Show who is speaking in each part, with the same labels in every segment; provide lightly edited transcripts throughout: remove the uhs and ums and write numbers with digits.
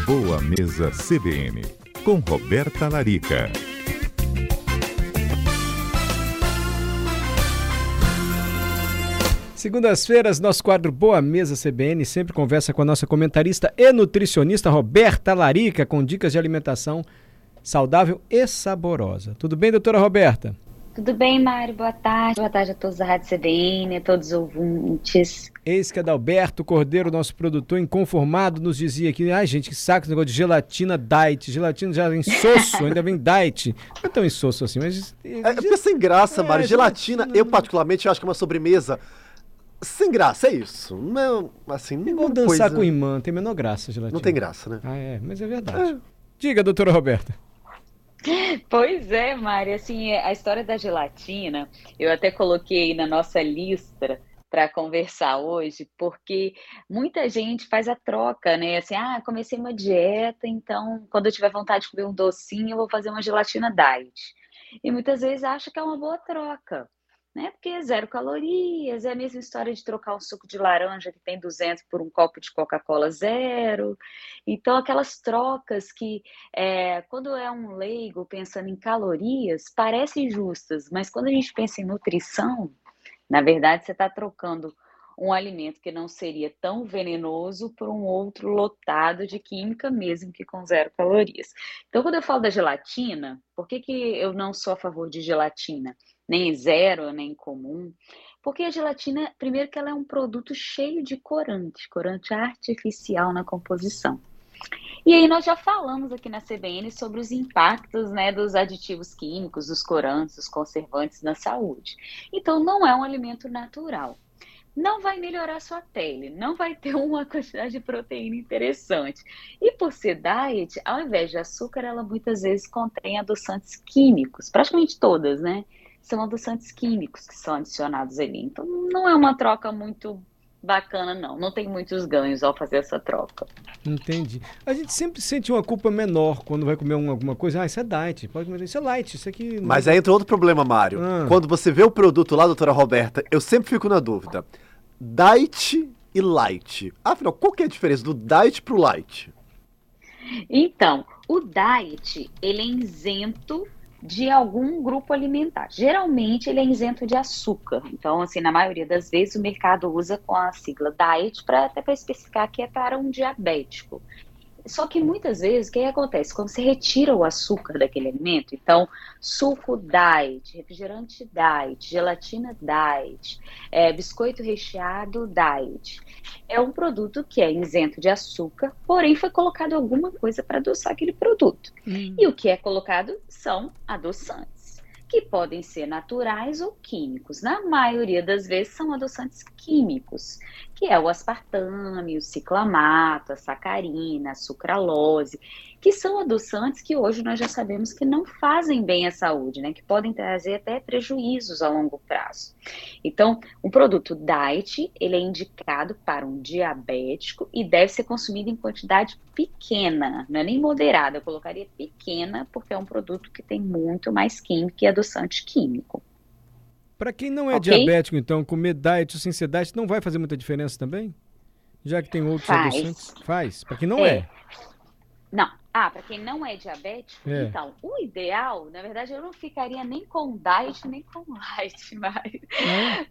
Speaker 1: Boa Mesa CBN, com Roberta Larica.
Speaker 2: Segundas-feiras, nosso quadro Boa Mesa CBN sempre conversa com a nossa comentarista e nutricionista Roberta Larica, com dicas de alimentação saudável e saborosa. Tudo bem, doutora Roberta?
Speaker 3: Tudo bem, Mário? Boa tarde. Boa tarde a todos da Rádio CBN, a todos os ouvintes.
Speaker 2: Eis que Adalberto Cordeiro, nosso produtor inconformado, nos dizia aqui, ai gente, que saco esse negócio de gelatina diet. Gelatina já insosso, ainda vem diet. Não é tão insosso assim, mas...
Speaker 4: É sem graça, Mário. Gelatina, eu particularmente acho que é uma sobremesa sem graça, é isso. Não, assim,
Speaker 2: é igual dançar com imã, tem menor graça gelatina.
Speaker 4: Não tem graça, né?
Speaker 2: Ah, é, mas é verdade. Diga, doutora Roberta.
Speaker 3: Pois é, Mari, assim, a história da gelatina, eu até coloquei na nossa lista para conversar hoje, porque muita gente faz a troca, né? Assim, comecei uma dieta, então quando eu tiver vontade de comer um docinho, eu vou fazer uma gelatina diet. E muitas vezes acha que é uma boa troca, né? Porque é zero calorias, é a mesma história de trocar um suco de laranja que tem 200 por um copo de Coca-Cola zero. Então, aquelas trocas que, quando é um leigo pensando em calorias, parecem justas, mas quando a gente pensa em nutrição, na verdade, você está trocando um alimento que não seria tão venenoso por um outro lotado de química, mesmo que com zero calorias. Então, quando eu falo da gelatina, por que eu não sou a favor de gelatina? Nem zero, nem comum. Porque a gelatina, primeiro que ela é um produto cheio de corante artificial na composição. E aí nós já falamos aqui na CBN sobre os impactos, né, dos aditivos químicos, dos corantes, dos conservantes na saúde. Então não é um alimento natural. Não vai melhorar sua pele, não vai ter uma quantidade de proteína interessante. E por ser diet, ao invés de açúcar, ela muitas vezes contém adoçantes químicos, praticamente todas, né? São adoçantes químicos que são adicionados ali. Então não é uma troca muito bacana, não. Não tem muitos ganhos ao fazer essa troca.
Speaker 2: Entendi. A gente sempre sente uma culpa menor quando vai comer alguma coisa. Isso é diet, pode comer, isso é light, isso aqui... Não...
Speaker 4: Mas aí entra outro problema, Mário. Quando você vê o produto lá, doutora Roberta, eu sempre fico na dúvida. Diet e light. Afinal, qual que é a diferença do diet pro light?
Speaker 3: Então, o diet, ele é isento de algum grupo alimentar. Geralmente, ele é isento de açúcar. Então, assim, na maioria das vezes, o mercado usa com a sigla diet até para especificar que é para um diabético. Só que muitas vezes, o que acontece? Quando você retira o açúcar daquele alimento, então, suco diet, refrigerante diet, gelatina diet, biscoito recheado diet, é um produto que é isento de açúcar, porém foi colocado alguma coisa para adoçar aquele produto. E o que é colocado são adoçantes, que podem ser naturais ou químicos. Na maioria das vezes são adoçantes químicos, que é o aspartame, o ciclamato, a sacarina, a sucralose, que são adoçantes que hoje nós já sabemos que não fazem bem à saúde, né? Que podem trazer até prejuízos a longo prazo. Então, um produto diet, ele é indicado para um diabético e deve ser consumido em quantidade pequena, não é nem moderada, eu colocaria pequena, porque é um produto que tem muito mais química e adoçante químico.
Speaker 2: Para quem não é diabético, então, comer diet ou sem ser diet não vai fazer muita diferença também? Já que tem outros adoçantes? Faz. Para quem não é.
Speaker 3: Não. Para quem não é diabético, então, o ideal, na verdade, eu não ficaria nem com diet, nem com light, mas...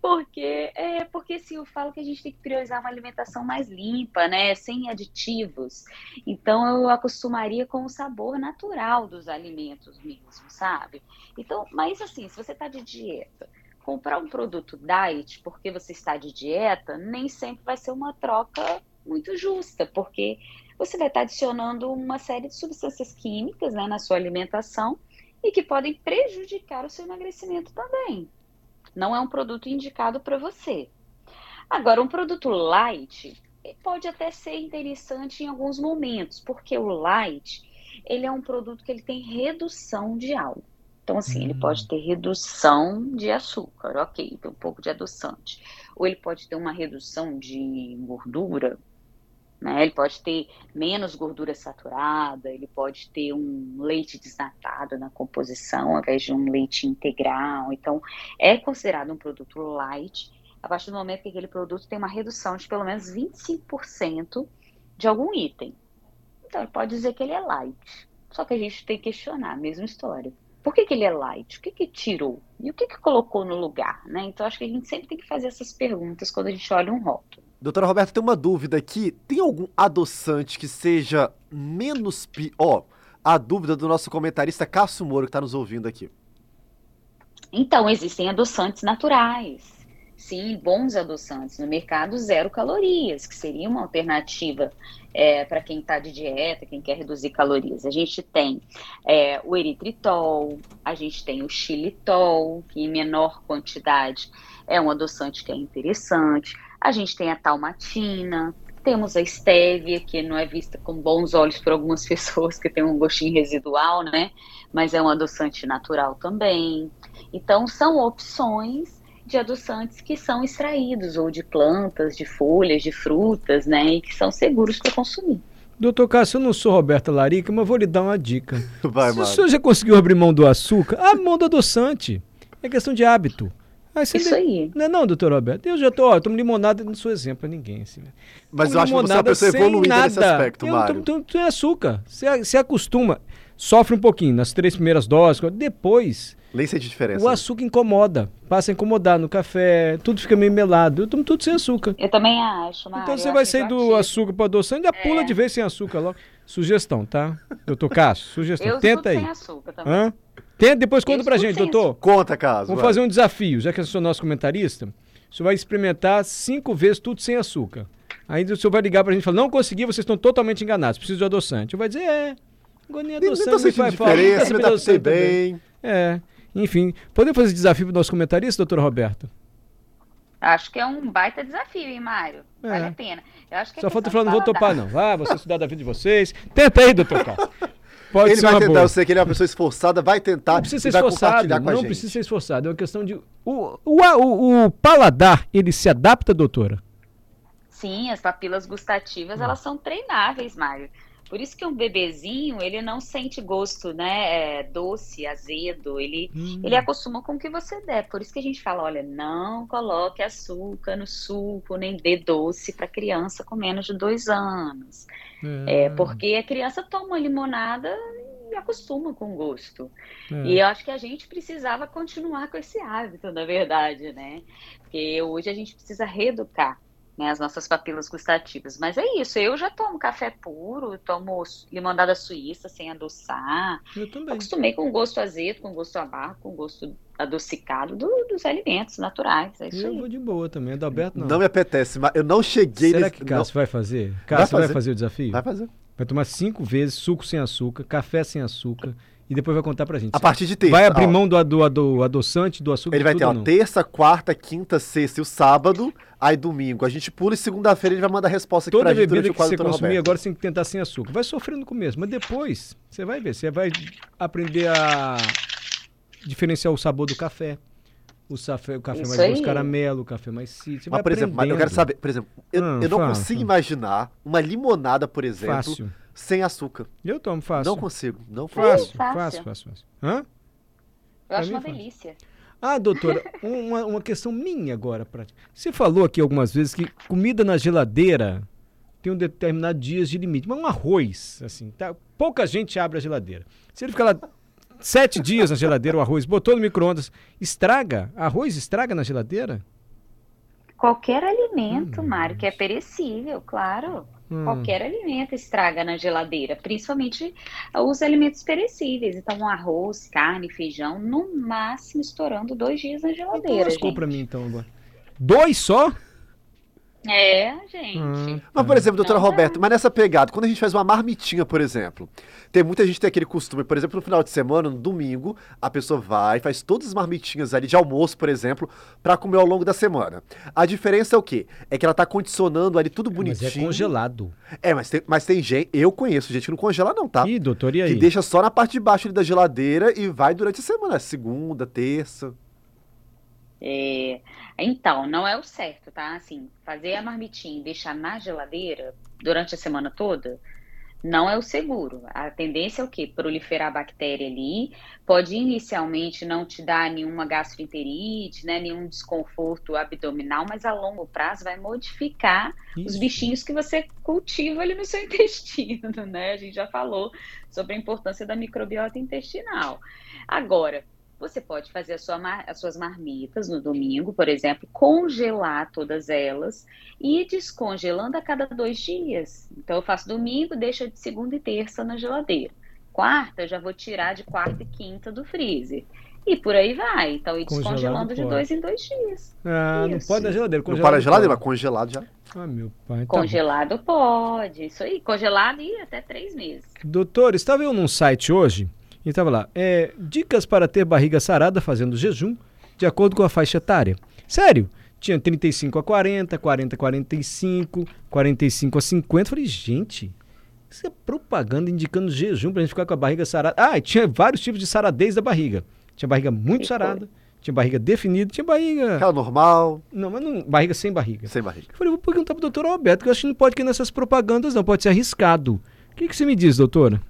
Speaker 3: Porque assim, eu falo que a gente tem que priorizar uma alimentação mais limpa, né, sem aditivos. Então, eu acostumaria com o sabor natural dos alimentos mesmo, sabe? Então, mas assim, se você está de dieta, comprar um produto diet porque você está de dieta, nem sempre vai ser uma troca muito justa, porque você vai estar adicionando uma série de substâncias químicas, né, na sua alimentação e que podem prejudicar o seu emagrecimento também. Não é um produto indicado para você. Agora, um produto light pode até ser interessante em alguns momentos, porque o light, ele é um produto que ele tem redução de álcool. Então, assim, ele pode ter redução de açúcar, ok, tem um pouco de adoçante. Ou ele pode ter uma redução de gordura, né? Ele pode ter menos gordura saturada, ele pode ter um leite desnatado na composição, ao invés de um leite integral. Então, é considerado um produto light a partir do momento que aquele produto tem uma redução de pelo menos 25% de algum item. Então, ele pode dizer que ele é light. Só que a gente tem que questionar a mesma história. Por que ele é light? O que tirou? E o que colocou no lugar, né? Então, acho que a gente sempre tem que fazer essas perguntas quando a gente olha um rótulo.
Speaker 4: Doutora Roberta, tem uma dúvida aqui. Tem algum adoçante que seja menos pior? A dúvida do nosso comentarista Cássio Moro, que está nos ouvindo aqui.
Speaker 3: Então, existem adoçantes naturais. Sim, bons adoçantes no mercado, 0 calorias, que seria uma alternativa para quem está de dieta, quem quer reduzir calorias. A gente tem o eritritol, a gente tem o xilitol, que em menor quantidade é um adoçante que é interessante. A gente tem a talmatina, temos a estévia, que não é vista com bons olhos por algumas pessoas, que tem um gostinho residual, né? Mas é um adoçante natural também. Então, são opções de adoçantes que são extraídos ou de plantas, de folhas, de frutas, né, e que são seguros para consumir.
Speaker 2: Doutor Cássio, eu não sou Roberta Larica, mas vou lhe dar uma dica.
Speaker 4: Vai,
Speaker 2: Se o senhor já conseguiu abrir mão do açúcar, abre mão do adoçante. É questão de hábito.
Speaker 3: Isso aí.
Speaker 2: Não, doutor Roberto, eu já tomo limonada, não sou exemplo para ninguém. Assim, né?
Speaker 4: Mas eu acho que você é uma pessoa evoluída nesse aspecto, Mário.
Speaker 2: Sem açúcar, você acostuma, sofre um pouquinho nas 3 primeiras doses, depois...
Speaker 4: Nem sente diferença.
Speaker 2: O açúcar incomoda, passa a incomodar no café, tudo fica meio melado. Eu tomo tudo sem açúcar.
Speaker 3: Eu também acho, Mário.
Speaker 2: Então você vai sair do açúcar para adoçante, já pula de vez sem açúcar logo. Sugestão, tá? Doutor Cássio, sugestão.
Speaker 3: Eu
Speaker 2: tenta aí.
Speaker 3: Sem açúcar também.
Speaker 2: Tenta, depois conta pra gente, doutor.
Speaker 4: Conta, Cássio.
Speaker 2: Vamos fazer um desafio, já que eu sou nosso comentarista. O senhor vai experimentar 5 vezes tudo sem açúcar. Aí o senhor vai ligar pra gente e falar, não consegui, vocês estão totalmente enganados, preciso de adoçante. Eu vai dizer, agora nem adoçante.
Speaker 4: Não tô sentindo diferença, me adaptei bem.
Speaker 2: Enfim, podemos fazer desafio pro nosso comentarista, doutora Roberta?
Speaker 3: Acho que é um baita desafio, hein, Mário? Vale a pena. Eu acho que
Speaker 2: só falta falar, não vou topar, não. Vá, você estudar da vida de vocês. Tenta aí, doutor Cássio. Pode
Speaker 4: ele
Speaker 2: ser
Speaker 4: vai tentar,
Speaker 2: boa.
Speaker 4: Eu sei que ele é uma pessoa esforçada, vai tentar.
Speaker 2: Não precisa ser esforçado, não precisa ser esforçado. É uma questão de... O paladar, ele se adapta, doutora?
Speaker 3: Sim, as papilas gustativas, elas são treináveis, Mário. Por isso que um bebezinho, ele não sente gosto, né, doce, azedo, ele acostuma com o que você der. Por isso que a gente fala, olha, não coloque açúcar no suco, nem dê doce para criança com menos de 2 anos. Porque a criança toma limonada e acostuma com o gosto. E eu acho que a gente precisava continuar com esse hábito, na verdade, né? Porque hoje a gente precisa reeducar, né, as nossas papilas gustativas. Mas é isso, eu já tomo café puro, tomo limonada suíça sem adoçar.
Speaker 2: Eu também.
Speaker 3: Acostumei com gosto azedo, com gosto amargo, com gosto adocicado dos alimentos naturais. É isso aí.
Speaker 2: Eu vou de boa também, Adalberto não.
Speaker 4: Não me apetece, mas eu não cheguei...
Speaker 2: Será que Cássio vai fazer? Cássio vai fazer o desafio?
Speaker 4: Vai fazer.
Speaker 2: Vai tomar 5 vezes suco sem açúcar, café sem açúcar, e depois vai contar pra gente.
Speaker 4: A partir de terça.
Speaker 2: Vai abrir mão do adoçante, do açúcar?
Speaker 4: Ele vai ter, terça, quarta, quinta, sexta e o sábado, aí domingo. A gente pula e segunda-feira ele vai mandar a resposta aqui pra gente durante o quadro do
Speaker 2: Toda bebida que você consumir agora você tem que tentar sem açúcar. Vai sofrendo no começo, mas depois você vai ver. Você vai aprender a diferenciar o sabor do café. O café mais doce caramelo, o café mais cítrico.
Speaker 4: Mas, por exemplo, eu quero saber, por exemplo, eu não consigo imaginar uma limonada, por exemplo,
Speaker 2: fácil,
Speaker 4: sem açúcar.
Speaker 2: Eu tomo fácil.
Speaker 4: Não consigo, não consigo.
Speaker 2: Fácil. Hã?
Speaker 3: Eu acho uma delícia.
Speaker 2: Doutora, uma questão minha agora. Você falou aqui algumas vezes que comida na geladeira tem um determinado dias de limite. Mas um arroz, assim, tá? Pouca gente abre a geladeira. Se ele ficar lá 7 dias na geladeira, o arroz, botou no micro-ondas, estraga? Arroz estraga na geladeira?
Speaker 3: Qualquer alimento, Mário, que é perecível, claro. Qualquer alimento estraga na geladeira, principalmente os alimentos perecíveis. Então, um arroz, carne, feijão, no máximo estourando 2 dias na geladeira.
Speaker 2: Lascou pra mim, então. 2 só?
Speaker 3: Gente.
Speaker 4: Mas, por exemplo, doutora Roberta, mas nessa pegada, quando a gente faz uma marmitinha, por exemplo, tem muita gente que tem aquele costume, por exemplo, no final de semana, no domingo, a pessoa vai, faz todas as marmitinhas ali de almoço, por exemplo, pra comer ao longo da semana. A diferença é o quê? É que ela tá condicionando ali tudo bonitinho.
Speaker 2: Mas é congelado.
Speaker 4: Mas tem gente, eu conheço gente que não congela não, tá?
Speaker 2: Ih, doutor, e aí?
Speaker 4: Que deixa só na parte de baixo ali da geladeira e vai durante a semana, segunda, terça.
Speaker 3: Então, não é o certo, tá? Assim, fazer a marmitinha e deixar na geladeira durante a semana toda Não é o seguro. A tendência é o quê? Proliferar a bactéria ali. Pode inicialmente não te dar nenhuma gastroenterite, né, nenhum desconforto abdominal, mas a longo prazo vai modificar os
Speaker 2: Isso.
Speaker 3: bichinhos que você cultiva ali no seu intestino, né? A gente já falou sobre a importância da microbiota intestinal. Agora, você pode fazer as suas marmitas no domingo, por exemplo, congelar todas elas e ir descongelando a cada 2 dias. Então, eu faço domingo, deixo de segunda e terça na geladeira. Quarta, eu já vou tirar de quarta e quinta do freezer. E por aí vai. Então, ir
Speaker 2: Congelado
Speaker 3: descongelando de
Speaker 2: pode.
Speaker 3: 2 em 2 dias.
Speaker 2: Ah, não
Speaker 3: Isso.
Speaker 2: pode na geladeira.
Speaker 4: Não para a geladeira, mas
Speaker 2: pode.
Speaker 4: congelado já.
Speaker 2: Ah, meu pai. Tá bom.
Speaker 3: Congelado pode. Isso aí, congelado e até 3 meses.
Speaker 2: Doutor, estava eu num site hoje e estava lá, dicas para ter barriga sarada fazendo jejum de acordo com a faixa etária. Sério, tinha 35 a 40, 40 a 45, 45 a 50. Falei, gente, isso é propaganda indicando jejum pra gente ficar com a barriga sarada. Ah, e tinha vários tipos de saradez da barriga. Tinha barriga muito
Speaker 3: Que
Speaker 2: sarada, tinha barriga definida, tinha barriga...
Speaker 4: Aquela normal,
Speaker 2: Não, mas não, barriga sem barriga.
Speaker 4: sem barriga.
Speaker 2: Eu falei, vou perguntar pro doutor Roberto, que eu acho que não pode ir nessas propagandas não, pode ser arriscado. O que você me diz, doutora?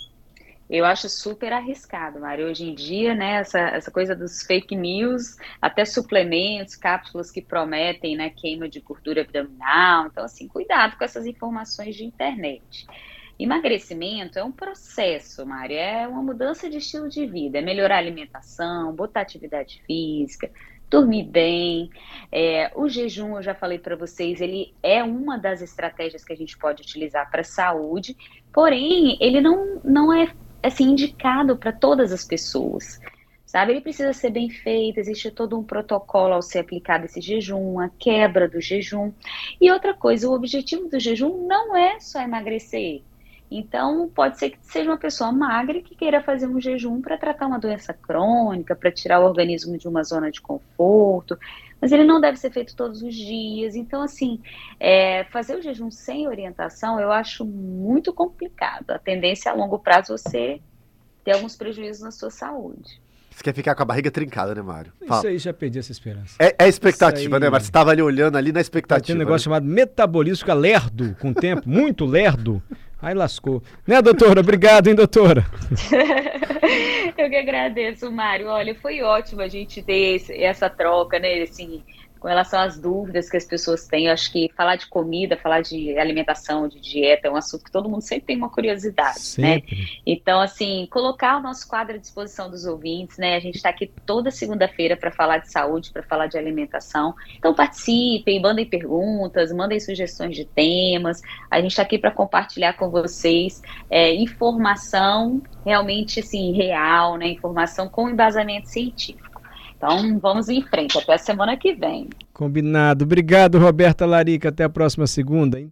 Speaker 3: Eu acho super arriscado, Mário. Hoje em dia, né, essa coisa dos fake news, até suplementos, cápsulas que prometem, né, queima de gordura abdominal. Então, assim, cuidado com essas informações de internet. Emagrecimento é um processo, Mário, é uma mudança de estilo de vida, é melhorar a alimentação, botar atividade física, dormir bem. O jejum, eu já falei para vocês, ele é uma das estratégias que a gente pode utilizar para a saúde, porém, ele não é assim, indicado para todas as pessoas, sabe? Ele precisa ser bem feito, existe todo um protocolo ao ser aplicado esse jejum, a quebra do jejum. E outra coisa, o objetivo do jejum não é só emagrecer. Então, pode ser que seja uma pessoa magra que queira fazer um jejum para tratar uma doença crônica, para tirar o organismo de uma zona de conforto, mas ele não deve ser feito todos os dias. Então, assim, fazer o jejum sem orientação eu acho muito complicado. A tendência a longo prazo é você ter alguns prejuízos na sua saúde.
Speaker 4: Você quer ficar com a barriga trincada, né, Mário? Fala.
Speaker 2: Isso aí já perdi essa esperança.
Speaker 4: É a expectativa,
Speaker 2: Isso aí.
Speaker 4: né, Mário? Você tava ali olhando ali na
Speaker 2: Tem um
Speaker 4: expectativa.
Speaker 2: negócio
Speaker 4: né?
Speaker 2: chamado metabolismo, fica lerdo com o tempo, muito lerdo. Aí lascou. Né, doutora? Obrigado, hein, doutora?
Speaker 3: Eu que agradeço, Mário. Olha, foi ótimo a gente ter essa troca, né, assim, com relação às dúvidas que as pessoas têm. Eu acho que falar de comida, falar de alimentação, de dieta, é um assunto que todo mundo sempre tem uma curiosidade, né?
Speaker 2: Sempre.
Speaker 3: Então, assim, colocar o nosso quadro à disposição dos ouvintes, né? A gente está aqui toda segunda-feira para falar de saúde, para falar de alimentação. Então, participem, mandem perguntas, mandem sugestões de temas. A gente está aqui para compartilhar com vocês informação realmente, assim, real, né? Informação com embasamento científico. Então, vamos em frente. Até a semana que vem.
Speaker 2: Combinado. Obrigado, Roberta Larica. Até a próxima segunda, hein?